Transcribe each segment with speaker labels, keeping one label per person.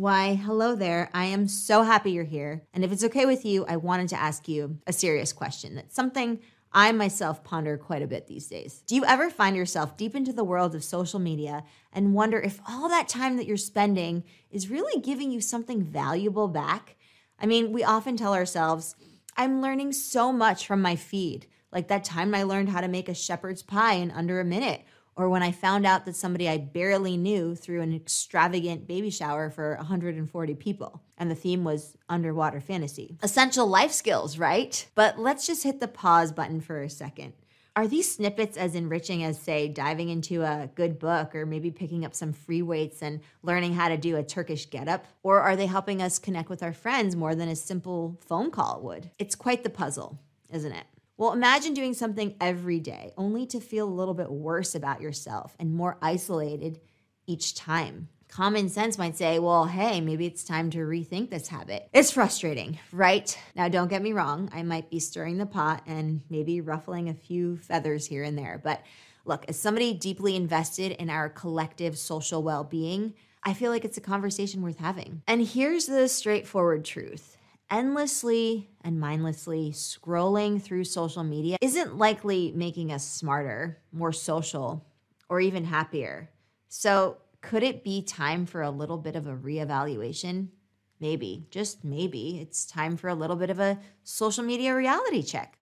Speaker 1: Why, hello there. I am so happy you're here. And if it's okay with you, I wanted to ask you a serious question. That's something I myself ponder quite a bit these days. Do you ever find yourself deep into the world of social media and wonder if all that time that you're spending is really giving you something valuable back? I mean, we often tell ourselves, I'm learning so much from my feed. Like that time I learned how to make a shepherd's pie in under a minute. Or when I found out that somebody I barely knew threw an extravagant baby shower for 140 people. And the theme was underwater fantasy. Essential life skills, right? But let's just hit the pause button for a second. Are these snippets as enriching as, say, diving into a good book or maybe picking up some free weights and learning how to do a Turkish getup? Or are they helping us connect with our friends more than a simple phone call would? It's quite the puzzle, isn't it? Well, imagine doing something every day only to feel a little bit worse about yourself and more isolated each time. Common sense might say, well, hey, maybe it's time to rethink this habit. It's frustrating, right? Now, don't get me wrong. I might be stirring the pot and maybe ruffling a few feathers here and there. But look, as somebody deeply invested in our collective social well-being, I feel like it's a conversation worth having. And here's the straightforward truth. Endlessly and mindlessly scrolling through social media isn't likely making us smarter, more social, or even happier. So could it be time for a little bit of a reevaluation? Maybe, just maybe, it's time for a little bit of a social media reality check.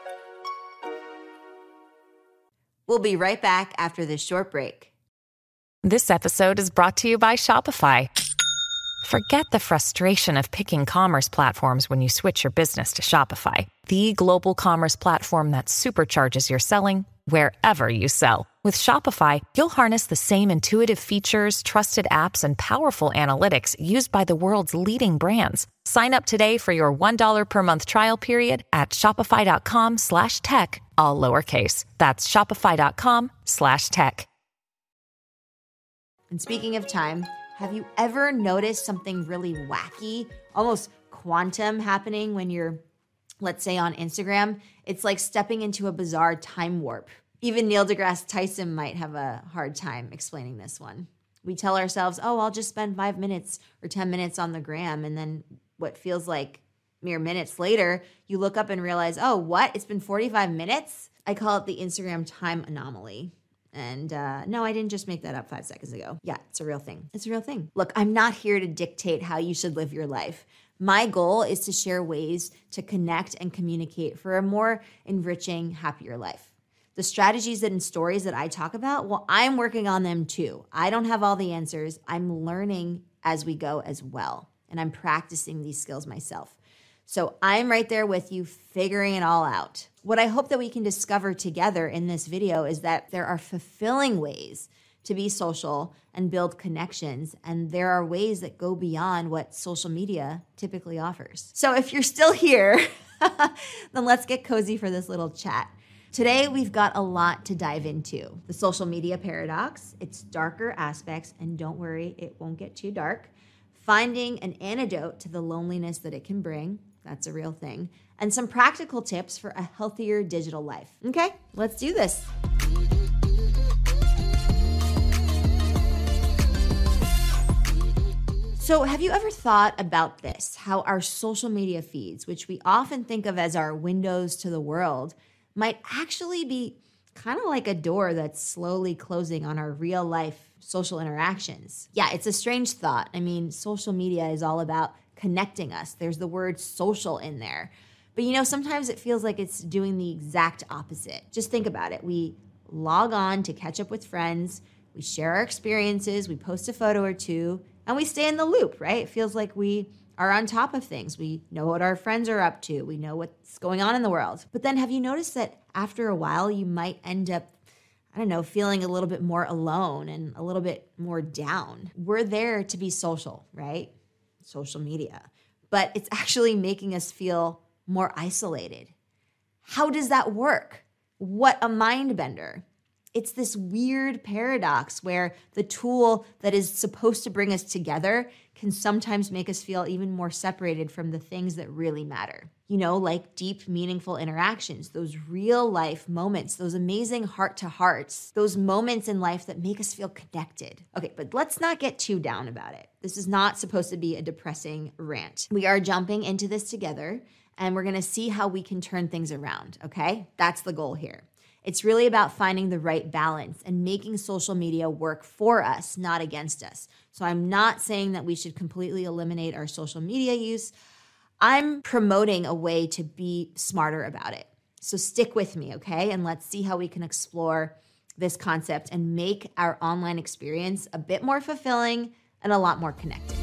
Speaker 1: We'll be right back after this short break.
Speaker 2: This episode is brought to you by Shopify. Forget the frustration of picking commerce platforms when you switch your business to Shopify, the global commerce platform that supercharges your selling wherever you sell. With Shopify, you'll harness the same intuitive features, trusted apps, and powerful analytics used by the world's leading brands. Sign up today for your $1 per month trial period at shopify.com/tech, all lowercase. That's shopify.com/tech.
Speaker 1: And speaking of time, have you ever noticed something really wacky, almost quantum happening when you're, let's say, on Instagram? It's like stepping into a bizarre time warp. Even Neil deGrasse Tyson might have a hard time explaining this one. We tell ourselves, oh, I'll just spend 5 minutes or 10 minutes on the gram. And then what feels like mere minutes later, you look up and realize, oh, what? It's been 45 minutes? I call it the Instagram time anomaly. And no, I didn't just make that up 5 seconds ago. Yeah, it's a real thing. It's a real thing. Look, I'm not here to dictate how you should live your life. My goal is to share ways to connect and communicate for a more enriching, happier life. The strategies and stories that I talk about, well, I'm working on them too. I don't have all the answers. I'm learning as we go as well. And I'm practicing these skills myself. So I'm right there with you, figuring it all out. What I hope that we can discover together in this video is that there are fulfilling ways to be social and build connections, and there are ways that go beyond what social media typically offers. So if you're still here, then let's get cozy for this little chat. Today, we've got a lot to dive into. The social media paradox, its darker aspects, and don't worry, it won't get too dark. Finding an antidote to the loneliness that it can bring. That's a real thing. And some practical tips for a healthier digital life. Okay, let's do this. So have you ever thought about this? How our social media feeds, which we often think of as our windows to the world, might actually be kind of like a door that's slowly closing on our real life social interactions. Yeah, it's a strange thought. I mean, social media is all about connecting us. There's the word social in there. But you know, sometimes it feels like it's doing the exact opposite. Just think about it. We log on to catch up with friends, we share our experiences, we post a photo or two, and we stay in the loop, right? It feels like we are on top of things. We know what our friends are up to. We know what's going on in the world. But then have you noticed that after a while, you might end up, I don't know, feeling a little bit more alone and a little bit more down? We're there to be social, right? Social media. But it's actually making us feel more isolated. How does that work? What a mind bender. It's this weird paradox where the tool that is supposed to bring us together can sometimes make us feel even more separated from the things that really matter. Like deep, meaningful interactions, those real life moments, those amazing heart-to-hearts, those moments in life that make us feel connected. Okay, but let's not get too down about it. This is not supposed to be a depressing rant. We are jumping into this together, and we're gonna see how we can turn things around, okay? That's the goal here. It's really about finding the right balance and making social media work for us, not against us. So I'm not saying that we should completely eliminate our social media use. I'm promoting a way to be smarter about it. So stick with me, okay? And let's see how we can explore this concept and make our online experience a bit more fulfilling and a lot more connected.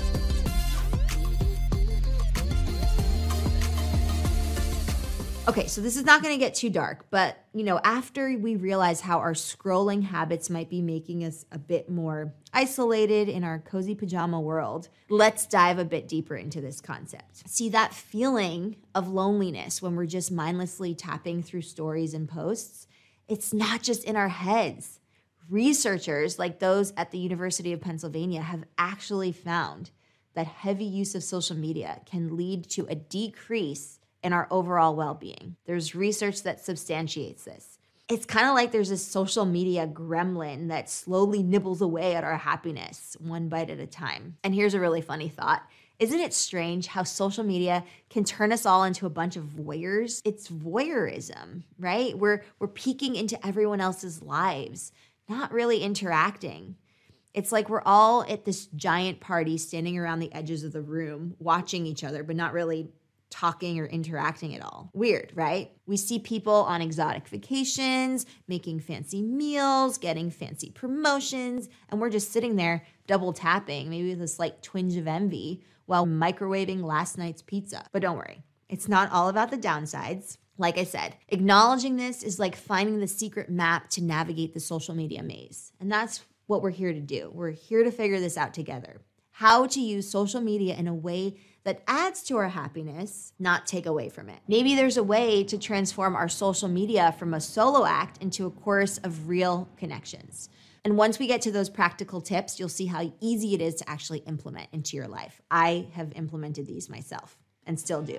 Speaker 1: Okay, so this is not going to get too dark, but after we realize how our scrolling habits might be making us a bit more isolated in our cozy pajama world, let's dive a bit deeper into this concept. See, that feeling of loneliness when we're just mindlessly tapping through stories and posts, it's not just in our heads. Researchers like those at the University of Pennsylvania have actually found that heavy use of social media can lead to a decrease in our overall well-being. There's research that substantiates this. It's kind of like there's a social media gremlin that slowly nibbles away at our happiness, one bite at a time. And here's a really funny thought. Isn't it strange how social media can turn us all into a bunch of voyeurs? It's voyeurism, right? We're peeking into everyone else's lives, not really interacting. It's like we're all at this giant party standing around the edges of the room, watching each other, but not really talking or interacting at all. Weird, right? We see people on exotic vacations, making fancy meals, getting fancy promotions, and we're just sitting there double tapping, maybe with a slight twinge of envy, while microwaving last night's pizza. But don't worry, it's not all about the downsides. Like I said, acknowledging this is like finding the secret map to navigate the social media maze. And that's what we're here to do. We're here to figure this out together. How to use social media in a way that adds to our happiness, not take away from it. Maybe there's a way to transform our social media from a solo act into a chorus of real connections. And once we get to those practical tips, you'll see how easy it is to actually implement into your life. I have implemented these myself and still do.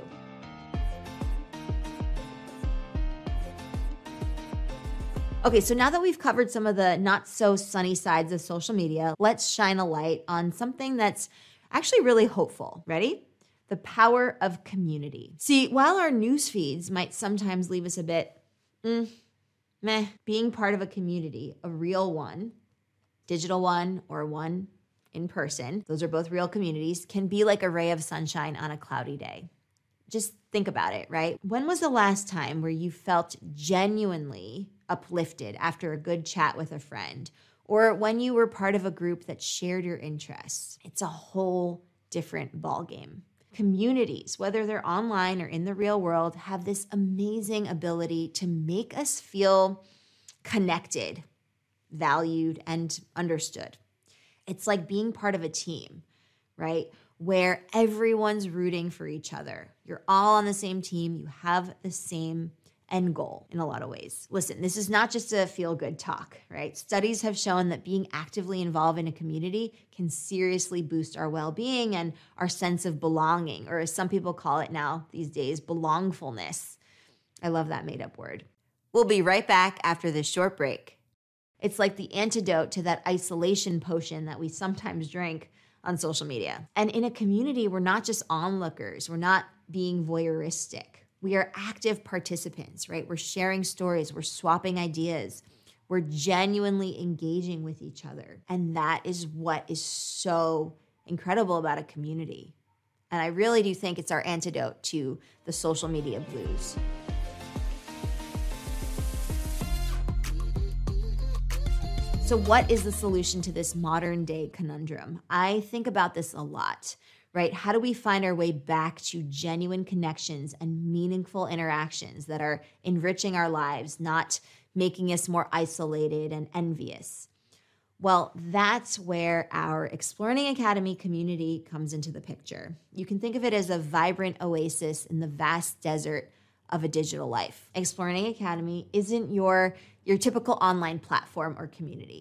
Speaker 1: Okay, so now that we've covered some of the not so sunny sides of social media, let's shine a light on something that's actually really hopeful. Ready? The power of community. See, while our news feeds might sometimes leave us a bit, meh, being part of a community, a real one, digital one or one in person, those are both real communities, can be like a ray of sunshine on a cloudy day. Just think about it, right? When was the last time where you felt genuinely uplifted after a good chat with a friend, or when you were part of a group that shared your interests? It's a whole different ballgame. Communities, whether they're online or in the real world, have this amazing ability to make us feel connected, valued, and understood. It's like being part of a team, right? Where everyone's rooting for each other. You're all on the same team. You have the same end goal in a lot of ways. Listen, this is not just a feel-good talk, right? Studies have shown that being actively involved in a community can seriously boost our well-being and our sense of belonging, or as some people call it now these days, belongfulness. I love that made-up word. We'll be right back after this short break. It's like the antidote to that isolation potion that we sometimes drink on social media. And in a community, we're not just onlookers. We're not being voyeuristic. We are active participants, right? We're sharing stories. We're swapping ideas. We're genuinely engaging with each other. And that is what is so incredible about a community. And I really do think it's our antidote to the social media blues. So what is the solution to this modern day conundrum? I think about this a lot, right? How do we find our way back to genuine connections and meaningful interactions that are enriching our lives, not making us more isolated and envious? Well, that's where our Exploring Academy community comes into the picture. You can think of it as a vibrant oasis in the vast desert of a digital life. Exploring Academy isn't your typical online platform or community.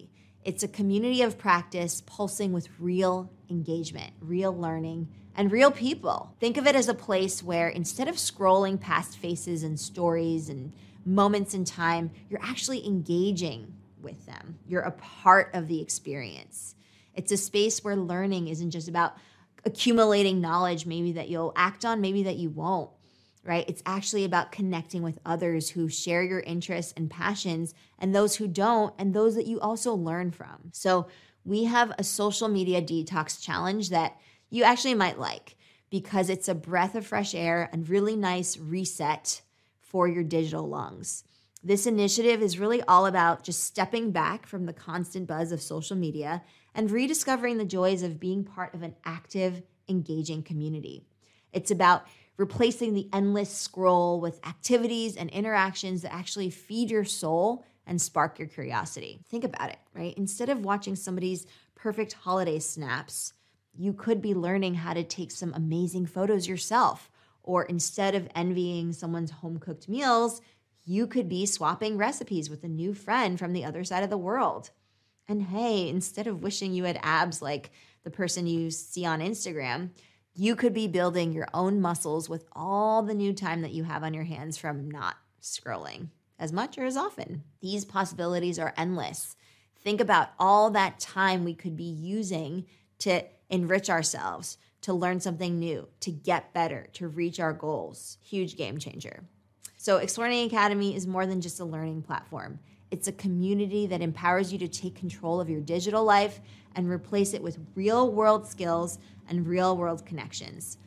Speaker 1: It's a community of practice pulsing with real engagement, real learning, and real people. Think of it as a place where instead of scrolling past faces and stories and moments in time, you're actually engaging with them. You're a part of the experience. It's a space where learning isn't just about accumulating knowledge, maybe that you'll act on, maybe that you won't, right? It's actually about connecting with others who share your interests and passions, and those who don't, and those that you also learn from. So we have a social media detox challenge that you actually might like because it's a breath of fresh air and really nice reset for your digital lungs. This initiative is really all about just stepping back from the constant buzz of social media and rediscovering the joys of being part of an active, engaging community. It's about replacing the endless scroll with activities and interactions that actually feed your soul and spark your curiosity. Think about it, right? Instead of watching somebody's perfect holiday snaps, you could be learning how to take some amazing photos yourself. Or instead of envying someone's home-cooked meals, you could be swapping recipes with a new friend from the other side of the world. And hey, instead of wishing you had abs like the person you see on Instagram, you could be building your own muscles with all the new time that you have on your hands from not scrolling as much or as often. These possibilities are endless. Think about all that time we could be using to enrich ourselves, to learn something new, to get better, to reach our goals. Huge game changer. So Exploring Academy is more than just a learning platform. It's a community that empowers you to take control of your digital life and replace it with real-world skills and real-world connections.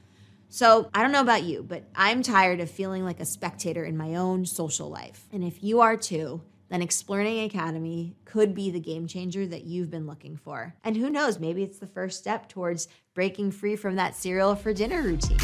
Speaker 1: So I don't know about you, but I'm tired of feeling like a spectator in my own social life. And if you are too, then Exploring Academy could be the game changer that you've been looking for. And who knows, maybe it's the first step towards breaking free from that cereal for dinner routine.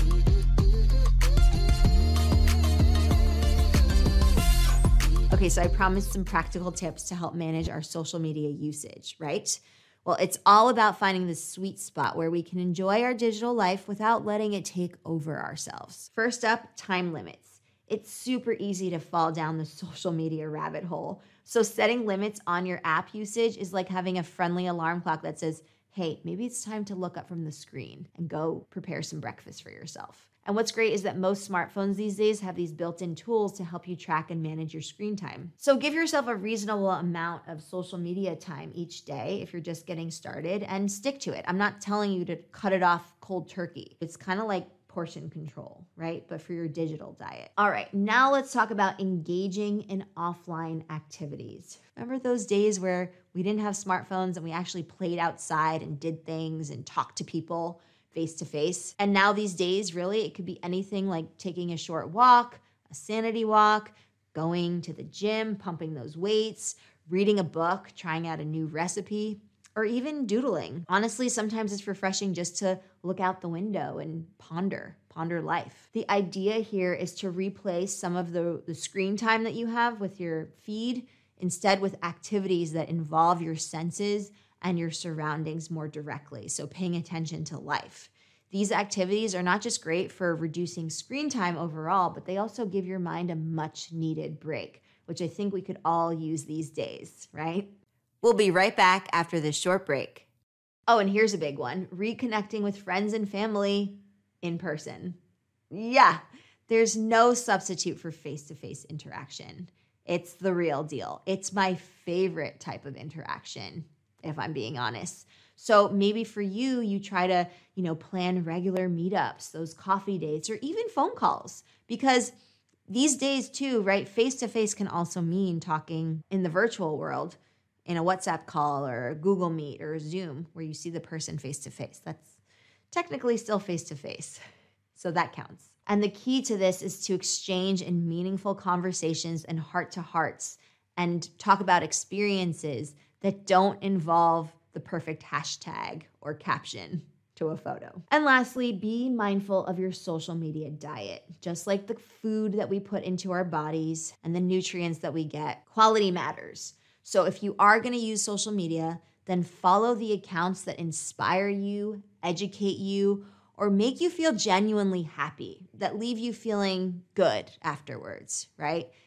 Speaker 1: Okay, so I promised some practical tips to help manage our social media usage, right? Well, it's all about finding the sweet spot where we can enjoy our digital life without letting it take over ourselves. First up, time limits. It's super easy to fall down the social media rabbit hole. So setting limits on your app usage is like having a friendly alarm clock that says, hey, maybe it's time to look up from the screen and go prepare some breakfast for yourself. And what's great is that most smartphones these days have these built-in tools to help you track and manage your screen time. So give yourself a reasonable amount of social media time each day if you're just getting started and stick to it. I'm not telling you to cut it off cold turkey. It's kind of like portion control, right? But for your digital diet. All right, now let's talk about engaging in offline activities. Remember those days where we didn't have smartphones and we actually played outside and did things and talked to people face to face? And now these days, really, it could be anything like taking a short walk, a sanity walk, going to the gym, pumping those weights, reading a book, trying out a new recipe, or even doodling. Honestly, sometimes it's refreshing just to look out the window and ponder life. The idea here is to replace some of the screen time that you have with your feed, instead with activities that involve your senses and your surroundings more directly. So paying attention to life. These activities are not just great for reducing screen time overall, but they also give your mind a much needed break, which I think we could all use these days, right? We'll be right back after this short break. Oh, and here's a big one: reconnecting with friends and family in person. Yeah, there's no substitute for face-to-face interaction. It's the real deal. It's my favorite type of interaction, if I'm being honest. So maybe for you, you try to, plan regular meetups, those coffee dates, or even phone calls. Because these days too, right, face-to-face can also mean talking in the virtual world in a WhatsApp call or a Google Meet or a Zoom where you see the person face-to-face. That's technically still face-to-face. So that counts. And the key to this is to exchange in meaningful conversations and heart-to-hearts and talk about experiences that don't involve the perfect hashtag or caption to a photo. And lastly, be mindful of your social media diet. Just like the food that we put into our bodies and the nutrients that we get, quality matters. So if you are going to use social media, then follow the accounts that inspire you, educate you, or make you feel genuinely happy, that leave you feeling good afterwards, right?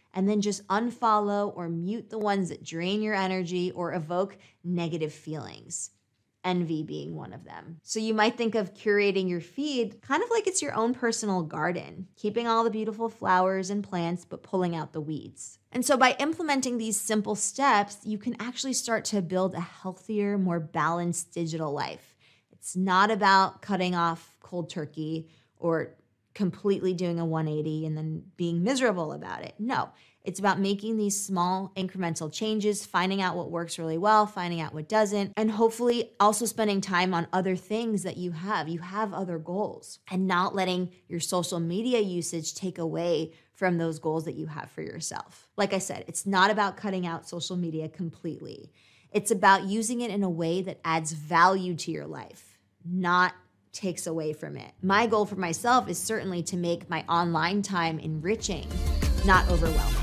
Speaker 1: and then just unfollow or mute the ones that drain your energy or evoke negative feelings. Envy being one of them. So you might think of curating your feed kind of like it's your own personal garden, keeping all the beautiful flowers and plants, but pulling out the weeds. And so by implementing these simple steps, you can actually start to build a healthier, more balanced digital life. It's not about cutting off cold turkey or completely doing a 180 and then being miserable about it. No, it's about making these small incremental changes, finding out what works really well, finding out what doesn't, and hopefully also spending time on other things that you have. You have other goals, and not letting your social media usage take away from those goals that you have for yourself. Like I said, it's not about cutting out social media completely. It's about using it in a way that adds value to your life, not takes away from it. My goal for myself is certainly to make my online time enriching, not overwhelming.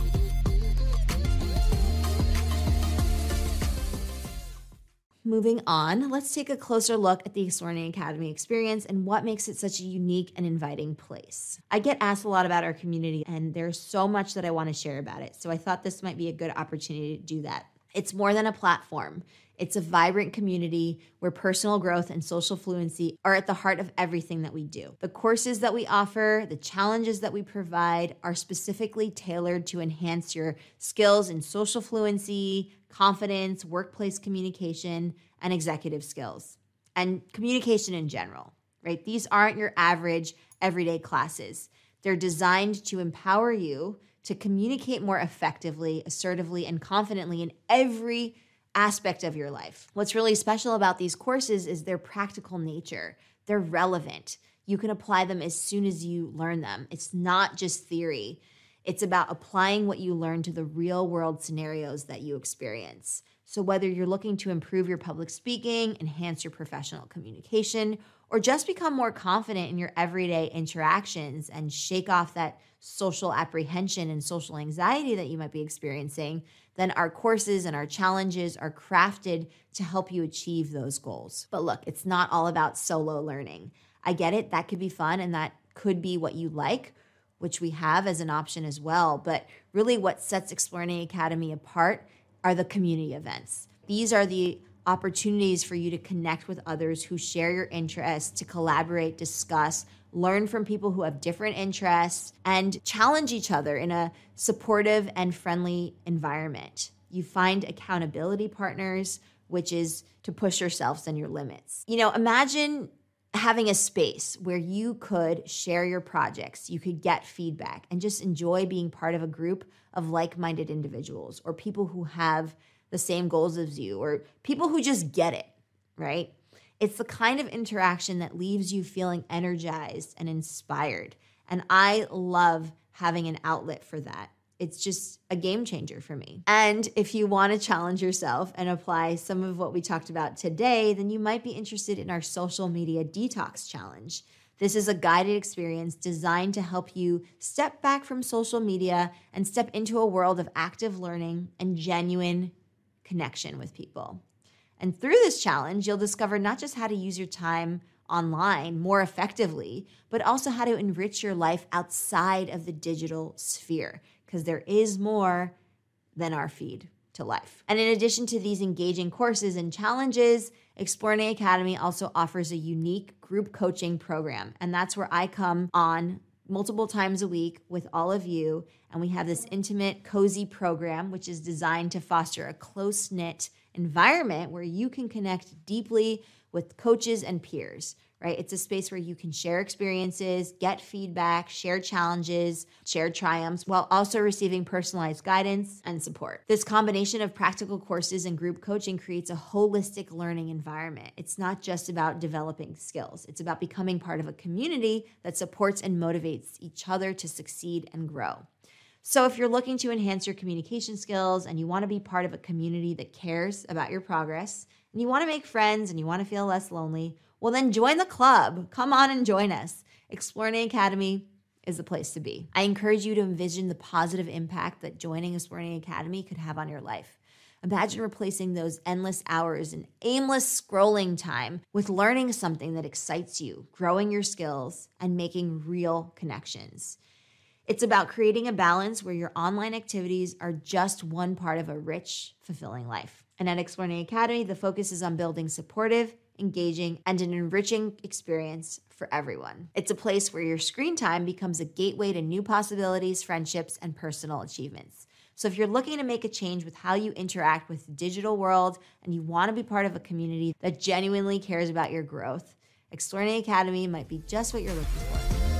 Speaker 1: Moving on, let's take a closer look at the Exploring Academy experience and what makes it such a unique and inviting place. I get asked a lot about our community, and there's so much that I want to share about it. So I thought this might be a good opportunity to do that. It's more than a platform. It's a vibrant community where personal growth and social fluency are at the heart of everything that we do. The courses that we offer, the challenges that we provide are specifically tailored to enhance your skills in social fluency, confidence, workplace communication, and executive skills, and communication in general, right? These aren't your average everyday classes. They're designed to empower you to communicate more effectively, assertively, and confidently in every aspect of your life. What's really special about these courses is their practical nature. They're relevant. You can apply them as soon as you learn them. It's not just theory. It's about applying what you learn to the real world scenarios that you experience. So whether you're looking to improve your public speaking, enhance your professional communication, or just become more confident in your everyday interactions and shake off that social apprehension and social anxiety that you might be experiencing, then our courses and our challenges are crafted to help you achieve those goals. But look, it's not all about solo learning. I get it, that could be fun and that could be what you like, which we have as an option as well. But really what sets Exploring Academy apart are the community events. These are the opportunities for you to connect with others who share your interests, to collaborate, discuss, learn from people who have different interests, and challenge each other in a supportive and friendly environment. You find accountability partners, which is to push yourselves and your limits. Imagine having a space where you could share your projects, you could get feedback, and just enjoy being part of a group of like-minded individuals or people who have the same goals as you or people who just get it, right? It's the kind of interaction that leaves you feeling energized and inspired. And I love having an outlet for that. It's just a game changer for me. And if you want to challenge yourself and apply some of what we talked about today, then you might be interested in our social media detox challenge. This is a guided experience designed to help you step back from social media and step into a world of active learning and genuine connection with people. And through this challenge, you'll discover not just how to use your time online more effectively, but also how to enrich your life outside of the digital sphere, because there is more than our feed to life. And in addition to these engaging courses and challenges, Exploring Academy also offers a unique group coaching program. And that's where I come on multiple times a week with all of you. And we have this intimate, cozy program, which is designed to foster a close-knit environment where you can connect deeply with coaches and peers, right? It's a space where you can share experiences, get feedback, share challenges, share triumphs, while also receiving personalized guidance and support. This combination of practical courses and group coaching creates a holistic learning environment. It's not just about developing skills. It's about becoming part of a community that supports and motivates each other to succeed and grow. So if you're looking to enhance your communication skills and you want to be part of a community that cares about your progress, and you want to make friends and you want to feel less lonely, well then join the club. Come on and join us. Exploring Academy is the place to be. I encourage you to envision the positive impact that joining Exploring Academy could have on your life. Imagine replacing those endless hours and aimless scrolling time with learning something that excites you, growing your skills, and making real connections. It's about creating a balance where your online activities are just one part of a rich, fulfilling life. And at Exploring Academy, the focus is on building supportive, engaging, and an enriching experience for everyone. It's a place where your screen time becomes a gateway to new possibilities, friendships, and personal achievements. So if you're looking to make a change with how you interact with the digital world and you want to be part of a community that genuinely cares about your growth, Exploring Academy might be just what you're looking for.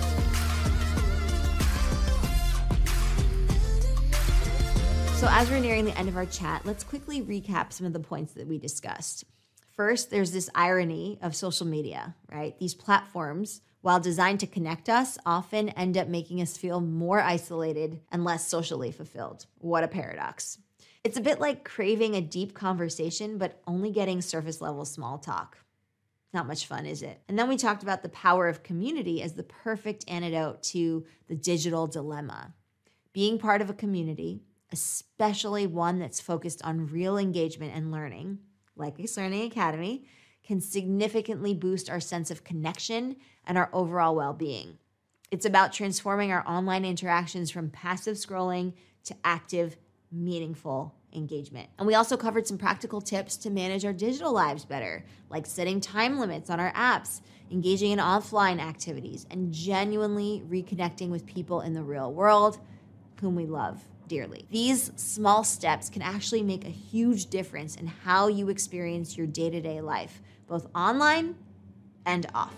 Speaker 1: So as we're nearing the end of our chat, let's quickly recap some of the points that we discussed. First, there's this irony of social media, right? These platforms, while designed to connect us, often end up making us feel more isolated and less socially fulfilled. What a paradox. It's a bit like craving a deep conversation, but only getting surface level small talk. Not much fun, is it? And then we talked about the power of community as the perfect antidote to the digital dilemma. Being part of a community, especially one that's focused on real engagement and learning, like Exploring Academy, can significantly boost our sense of connection and our overall well-being. It's about transforming our online interactions from passive scrolling to active, meaningful engagement. And we also covered some practical tips to manage our digital lives better, like setting time limits on our apps, engaging in offline activities, and genuinely reconnecting with people in the real world whom we love dearly. These small steps can actually make a huge difference in how you experience your day-to-day life, both online and off.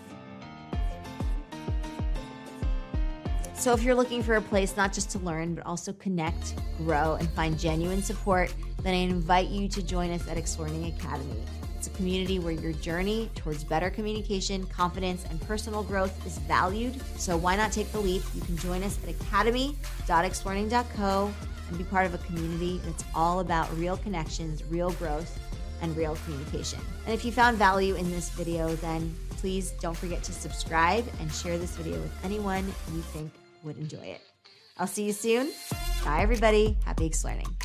Speaker 1: So if you're looking for a place not just to learn, but also connect, grow, and find genuine support, then I invite you to join us at Exploring Academy. It's a community where your journey towards better communication, confidence, and personal growth is valued. So why not take the leap? You can join us at academy.exploring.co and be part of a community that's all about real connections, real growth, and real communication. And if you found value in this video, then please don't forget to subscribe and share this video with anyone you think would enjoy it. I'll see you soon. Bye, everybody. Happy exploring.